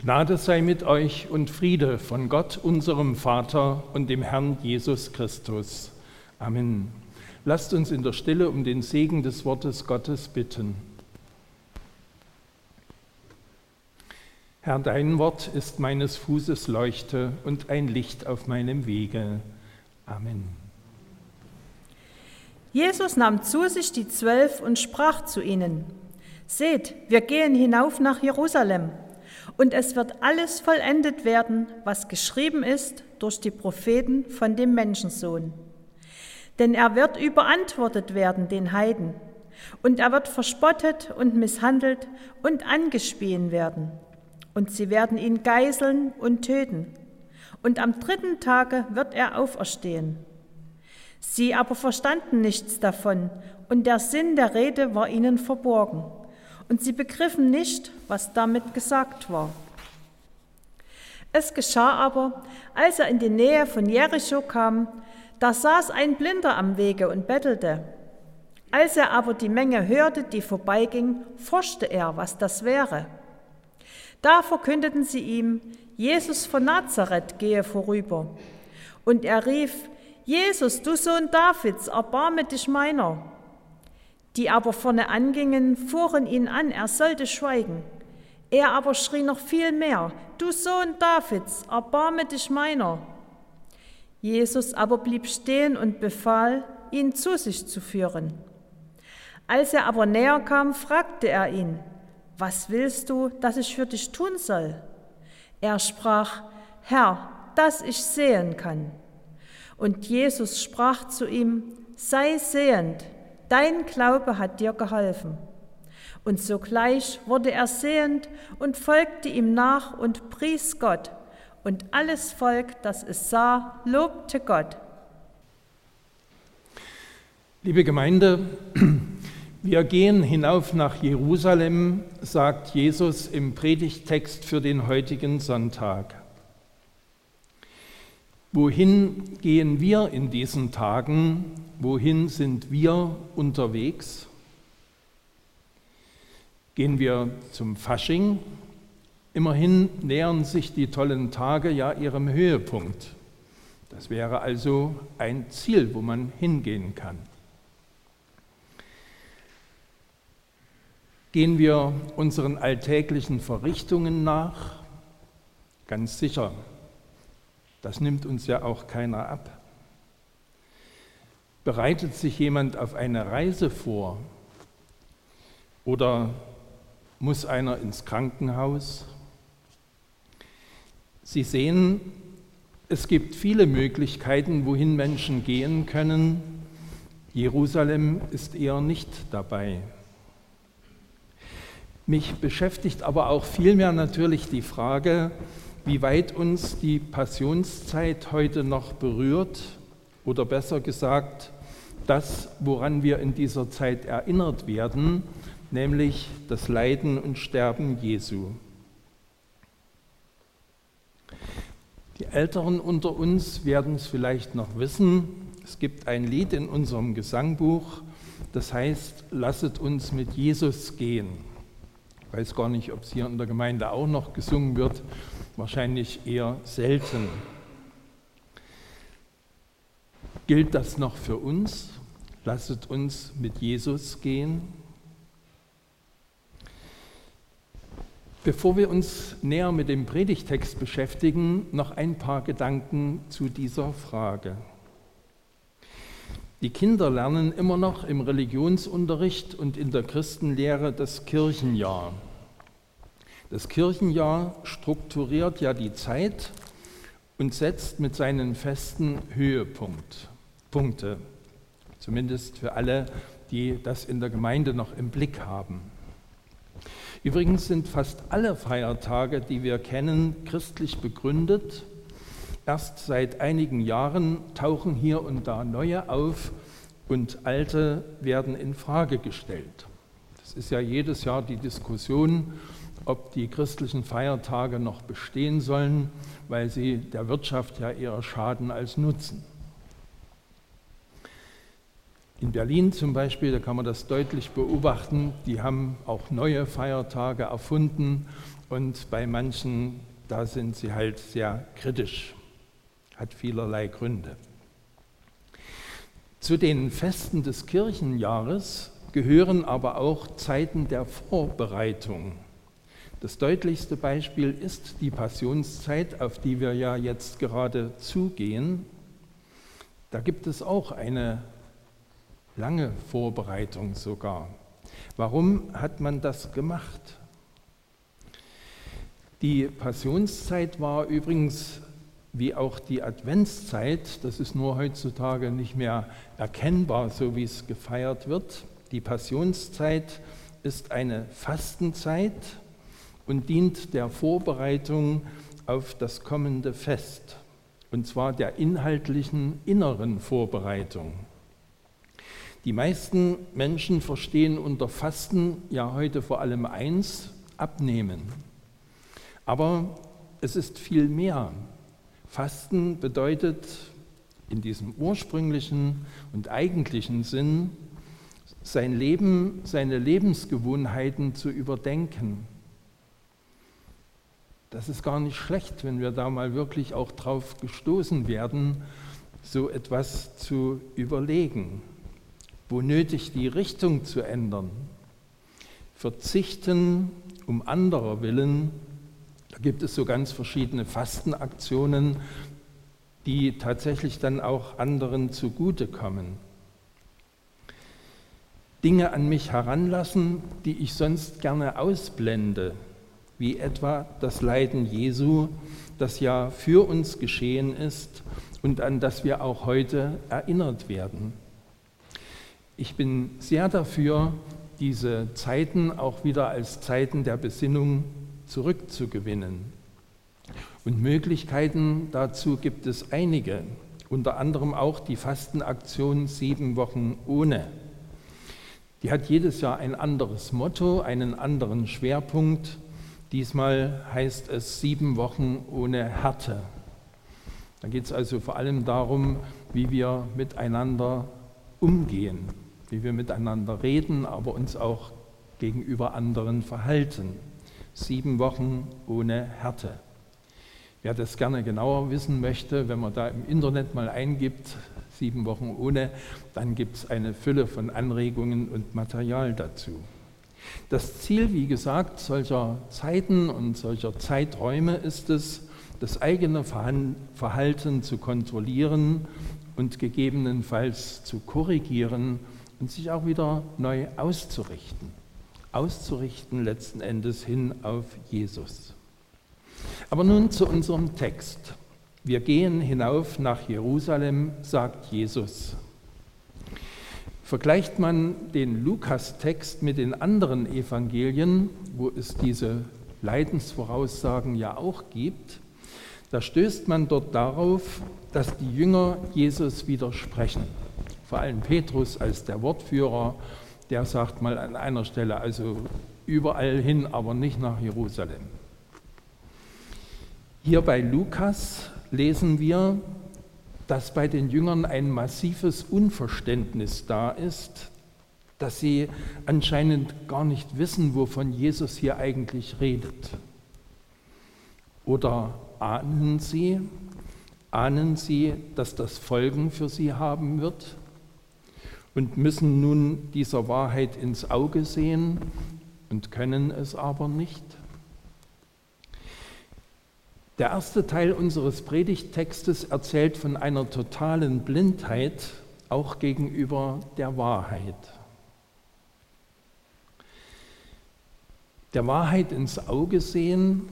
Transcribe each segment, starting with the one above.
Gnade sei mit euch und Friede von Gott, unserem Vater und dem Herrn Jesus Christus. Amen. Lasst uns in der Stille um den Segen des Wortes Gottes bitten. Herr, dein Wort ist meines Fußes Leuchte und ein Licht auf meinem Wege. Amen. Jesus nahm zu sich die 12 und sprach zu ihnen: Seht, wir gehen hinauf nach Jerusalem, und es wird alles vollendet werden, was geschrieben ist durch die Propheten von dem Menschensohn. Denn er wird überantwortet werden den Heiden, und er wird verspottet und misshandelt und angespien werden. Und sie werden ihn geißeln und töten. Und am 3. Tage wird er auferstehen. Sie aber verstanden nichts davon, und der Sinn der Rede war ihnen verborgen. Und sie begriffen nicht, was damit gesagt war. Es geschah aber, als er in die Nähe von Jericho kam, da saß ein Blinder am Wege und bettelte. Als er aber die Menge hörte, die vorbeiging, forschte er, was das wäre. Da verkündeten sie ihm, Jesus von Nazareth gehe vorüber. Und er rief: Jesus, du Sohn Davids, erbarme dich meiner. Die aber vorne angingen, fuhren ihn an, er sollte schweigen. Er aber schrie noch viel mehr: Du Sohn Davids, erbarme dich meiner. Jesus aber blieb stehen und befahl, ihn zu sich zu führen. Als er aber näher kam, fragte er ihn: Was willst du, dass ich für dich tun soll? Er sprach: Herr, dass ich sehen kann. Und Jesus sprach zu ihm: Sei sehend, dein Glaube hat dir geholfen. Und sogleich wurde er sehend und folgte ihm nach und pries Gott. Und alles Volk, das es sah, lobte Gott. Liebe Gemeinde, wir gehen hinauf nach Jerusalem, sagt Jesus im Predigttext für den heutigen Sonntag. Wohin gehen wir in diesen Tagen? Wohin sind wir unterwegs? Gehen wir zum Fasching? Immerhin nähern sich die tollen Tage ja ihrem Höhepunkt. Das wäre also ein Ziel, wo man hingehen kann. Gehen wir unseren alltäglichen Verrichtungen nach? Ganz sicher. Das nimmt uns ja auch keiner ab. Bereitet sich jemand auf eine Reise vor? Oder muss einer ins Krankenhaus? Sie sehen, es gibt viele Möglichkeiten, wohin Menschen gehen können. Jerusalem ist eher nicht dabei. Mich beschäftigt aber auch vielmehr natürlich die Frage, wie weit uns die Passionszeit heute noch berührt, oder besser gesagt, das, woran wir in dieser Zeit erinnert werden, nämlich das Leiden und Sterben Jesu. Die Älteren unter uns werden es vielleicht noch wissen. Es gibt ein Lied in unserem Gesangbuch, das heißt: Lasset uns mit Jesus gehen. Ich weiß gar nicht, ob es hier in der Gemeinde auch noch gesungen wird, wahrscheinlich eher selten. Gilt das noch für uns? Lasset uns mit Jesus gehen. Bevor wir uns näher mit dem Predigtext beschäftigen, noch ein paar Gedanken zu dieser Frage. Die Kinder lernen immer noch im Religionsunterricht und in der Christenlehre das Kirchenjahr. Das Kirchenjahr strukturiert ja die Zeit und setzt mit seinen Festen Höhepunkte, zumindest für alle, die das in der Gemeinde noch im Blick haben. Übrigens sind fast alle Feiertage, die wir kennen, christlich begründet. Erst seit einigen Jahren tauchen hier und da neue auf und alte werden in Frage gestellt. Das ist ja jedes Jahr die Diskussion, ob die christlichen Feiertage noch bestehen sollen, weil sie der Wirtschaft ja eher schaden als nutzen. In Berlin zum Beispiel, da kann man das deutlich beobachten, die haben auch neue Feiertage erfunden und bei manchen, da sind sie halt sehr kritisch, hat vielerlei Gründe. Zu den Festen des Kirchenjahres gehören aber auch Zeiten der Vorbereitung. Das deutlichste Beispiel ist die Passionszeit, auf die wir ja jetzt gerade zugehen. Da gibt es auch eine lange Vorbereitung sogar. Warum hat man das gemacht? Die Passionszeit war übrigens, wie auch die Adventszeit, das ist nur heutzutage nicht mehr erkennbar, so wie es gefeiert wird. Die Passionszeit ist eine Fastenzeit und dient der Vorbereitung auf das kommende Fest, und zwar der inhaltlichen inneren Vorbereitung. Die meisten Menschen verstehen unter Fasten ja heute vor allem eins: Abnehmen. Aber es ist viel mehr. Fasten bedeutet in diesem ursprünglichen und eigentlichen Sinn, sein Leben, seine Lebensgewohnheiten zu überdenken. Das ist gar nicht schlecht, wenn wir da mal wirklich auch drauf gestoßen werden, so etwas zu überlegen. Wo nötig, die Richtung zu ändern. Verzichten um anderer willen. Da gibt es so ganz verschiedene Fastenaktionen, die tatsächlich dann auch anderen zugutekommen. Dinge an mich heranlassen, die ich sonst gerne ausblende, wie etwa das Leiden Jesu, das ja für uns geschehen ist und an das wir auch heute erinnert werden. Ich bin sehr dafür, diese Zeiten auch wieder als Zeiten der Besinnung zurückzugewinnen. Und Möglichkeiten dazu gibt es einige, unter anderem auch die Fastenaktion 7 Wochen ohne. Die hat jedes Jahr ein anderes Motto, einen anderen Schwerpunkt. Diesmal heißt es 7 Wochen ohne Härte. Da geht es also vor allem darum, wie wir miteinander umgehen, wie wir miteinander reden, aber uns auch gegenüber anderen verhalten. 7 Wochen ohne Härte. Wer das gerne genauer wissen möchte, wenn man da im Internet mal eingibt, 7 Wochen ohne, dann gibt es eine Fülle von Anregungen und Material dazu. Das Ziel, wie gesagt, solcher Zeiten und solcher Zeiträume ist es, das eigene Verhalten zu kontrollieren und gegebenenfalls zu korrigieren und sich auch wieder neu auszurichten. Auszurichten letzten Endes hin auf Jesus. Aber nun zu unserem Text. Wir gehen hinauf nach Jerusalem, sagt Jesus. Vergleicht man den Lukas-Text mit den anderen Evangelien, wo es diese Leidensvoraussagen ja auch gibt, da stößt man dort darauf, dass die Jünger Jesus widersprechen. Vor allem Petrus als der Wortführer, der sagt mal an einer Stelle, also überall hin, aber nicht nach Jerusalem. Hier bei Lukas lesen wir, dass bei den Jüngern ein massives Unverständnis da ist, dass sie anscheinend gar nicht wissen, wovon Jesus hier eigentlich redet. Oder ahnen sie, dass das Folgen für sie haben wird und müssen nun dieser Wahrheit ins Auge sehen und können es aber nicht? Der erste Teil unseres Predigttextes erzählt von einer totalen Blindheit, auch gegenüber der Wahrheit. Der Wahrheit ins Auge sehen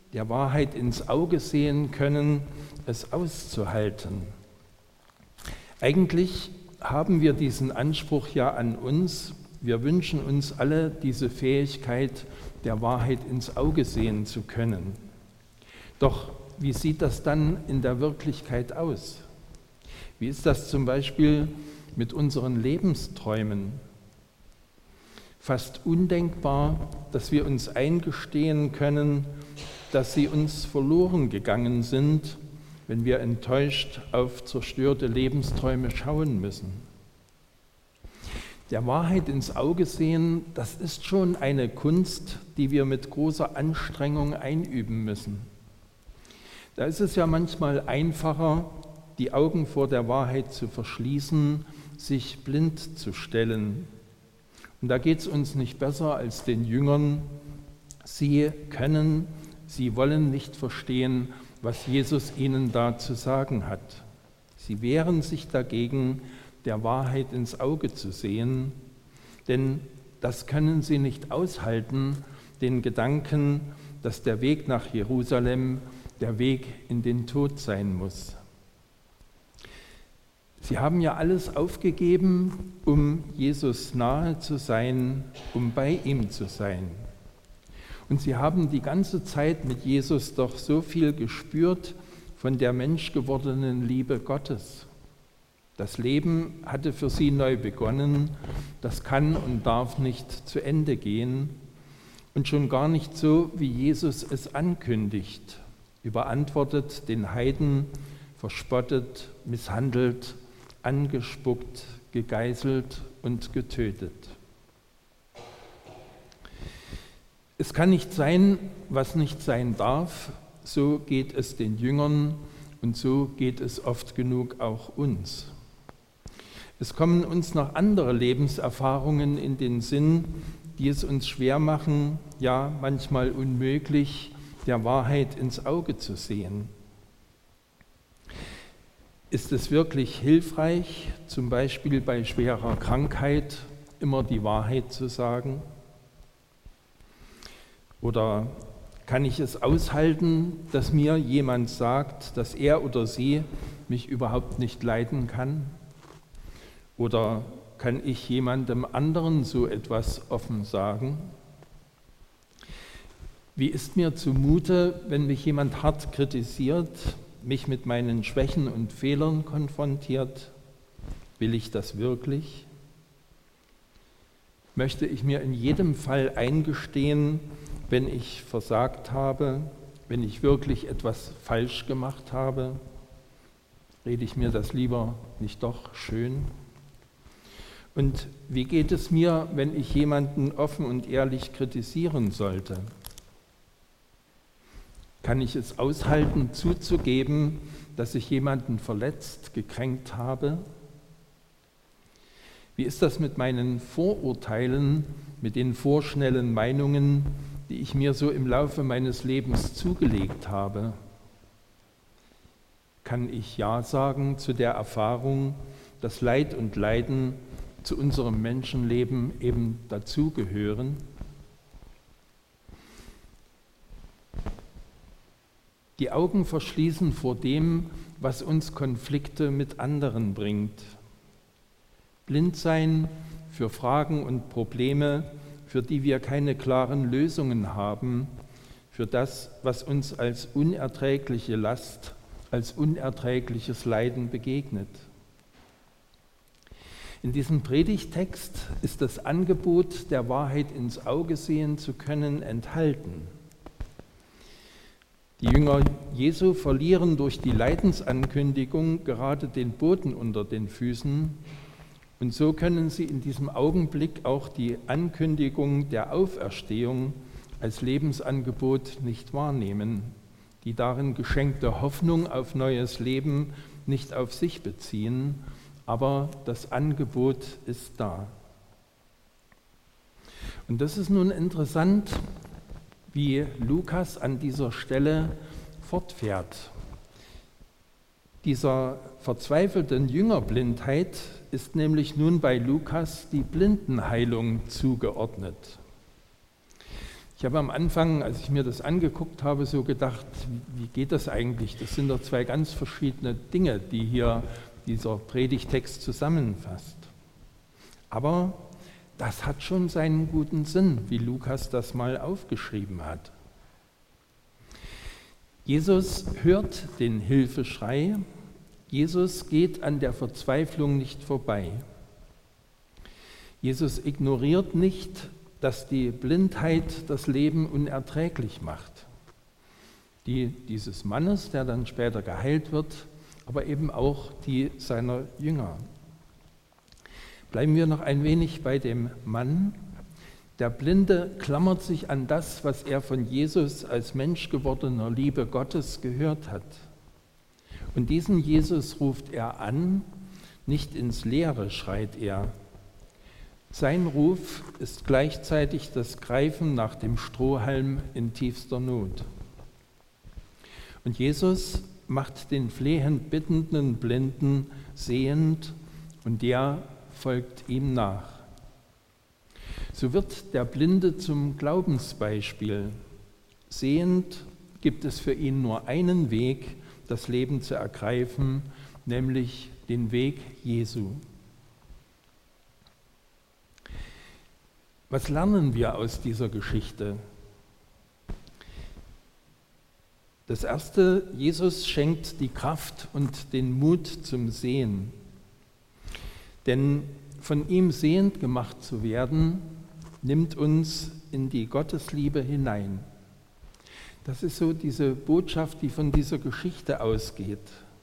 können, es auszuhalten. Eigentlich haben wir diesen Anspruch ja an uns. Wir wünschen uns alle diese Fähigkeit, der Wahrheit ins Auge sehen zu können. Doch wie sieht das dann in der Wirklichkeit aus? Wie ist das zum Beispiel mit unseren Lebensträumen? Fast undenkbar, dass wir uns eingestehen können, dass sie uns verloren gegangen sind, wenn wir enttäuscht auf zerstörte Lebensträume schauen müssen. Der Wahrheit ins Auge sehen, das ist schon eine Kunst, die wir mit großer Anstrengung einüben müssen. Da ist es ja manchmal einfacher, die Augen vor der Wahrheit zu verschließen, sich blind zu stellen. Und da geht es uns nicht besser als den Jüngern. Sie wollen nicht verstehen, was Jesus ihnen da zu sagen hat. Sie wehren sich dagegen, der Wahrheit ins Auge zu sehen, denn das können sie nicht aushalten, den Gedanken, dass der Weg nach Jerusalem der Weg in den Tod sein muss. Sie haben ja alles aufgegeben, um Jesus nahe zu sein, um bei ihm zu sein. Und sie haben die ganze Zeit mit Jesus doch so viel gespürt von der menschgewordenen Liebe Gottes. Das Leben hatte für sie neu begonnen, das kann und darf nicht zu Ende gehen und schon gar nicht so, wie Jesus es ankündigt, überantwortet den Heiden, verspottet, misshandelt, angespuckt, gegeißelt und getötet. Es kann nicht sein, was nicht sein darf, so geht es den Jüngern und so geht es oft genug auch uns. Es kommen uns noch andere Lebenserfahrungen in den Sinn, die es uns schwer machen, ja manchmal unmöglich, der Wahrheit ins Auge zu sehen. Ist es wirklich hilfreich, zum Beispiel bei schwerer Krankheit, immer die Wahrheit zu sagen? Oder kann ich es aushalten, dass mir jemand sagt, dass er oder sie mich überhaupt nicht leiden kann? Oder kann ich jemandem anderen so etwas offen sagen? Wie ist mir zumute, wenn mich jemand hart kritisiert, mich mit meinen Schwächen und Fehlern konfrontiert? Will ich das wirklich? Möchte ich mir in jedem Fall eingestehen, wenn ich versagt habe, wenn ich wirklich etwas falsch gemacht habe? Rede ich mir das lieber nicht doch schön? Und wie geht es mir, wenn ich jemanden offen und ehrlich kritisieren sollte? Kann ich es aushalten, zuzugeben, dass ich jemanden verletzt, gekränkt habe? Wie ist das mit meinen Vorurteilen, mit den vorschnellen Meinungen, die ich mir so im Laufe meines Lebens zugelegt habe? Kann ich Ja sagen zu der Erfahrung, dass Leid und Leiden zu unserem Menschenleben eben dazugehören? Die Augen verschließen vor dem, was uns Konflikte mit anderen bringt. Blind sein für Fragen und Probleme, für die wir keine klaren Lösungen haben, für das, was uns als unerträgliche Last, als unerträgliches Leiden begegnet. In diesem Predigtext ist das Angebot, der Wahrheit ins Auge sehen zu können, enthalten. Die Jünger Jesu verlieren durch die Leidensankündigung gerade den Boden unter den Füßen und so können sie in diesem Augenblick auch die Ankündigung der Auferstehung als Lebensangebot nicht wahrnehmen, die darin geschenkte Hoffnung auf neues Leben nicht auf sich beziehen, aber das Angebot ist da. Und das ist nun interessant, wie Lukas an dieser Stelle fortfährt. Dieser verzweifelten Jüngerblindheit ist nämlich nun bei Lukas die Blindenheilung zugeordnet. Ich habe am Anfang, als ich mir das angeguckt habe, so gedacht, wie geht das eigentlich? Das sind doch zwei ganz verschiedene Dinge, die hier dieser Predigtext zusammenfasst. Aber das hat schon seinen guten Sinn, wie Lukas das mal aufgeschrieben hat. Jesus hört den Hilfeschrei, Jesus geht an der Verzweiflung nicht vorbei. Jesus ignoriert nicht, dass die Blindheit das Leben unerträglich macht. Die dieses Mannes, der dann später geheilt wird, aber eben auch die seiner Jünger. Bleiben wir noch ein wenig bei dem Mann. Der Blinde klammert sich an das, was er von Jesus als Mensch gewordener Liebe Gottes gehört hat. Und diesen Jesus ruft er an, nicht ins Leere schreit er. Sein Ruf ist gleichzeitig das Greifen nach dem Strohhalm in tiefster Not. Und Jesus macht den flehend bittenden Blinden sehend und der folgt ihm nach. So wird der Blinde zum Glaubensbeispiel. Sehend gibt es für ihn nur einen Weg, das Leben zu ergreifen, nämlich den Weg Jesu. Was lernen wir aus dieser Geschichte? Das Erste, Jesus schenkt die Kraft und den Mut zum Sehen. Denn von ihm sehend gemacht zu werden, nimmt uns in die Gottesliebe hinein. Das ist so diese Botschaft, die von dieser Geschichte ausgeht.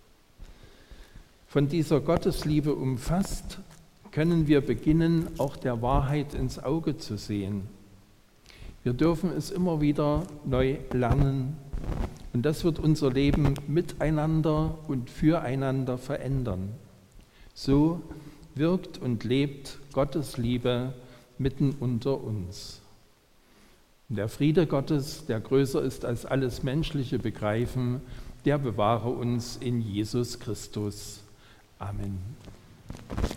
Von dieser Gottesliebe umfasst, können wir beginnen, auch der Wahrheit ins Auge zu sehen. Wir dürfen es immer wieder neu lernen und das wird unser Leben miteinander und füreinander verändern. So wirkt und lebt Gottes Liebe mitten unter uns. Und der Friede Gottes, der größer ist als alles menschliche Begreifen, der bewahre uns in Jesus Christus. Amen.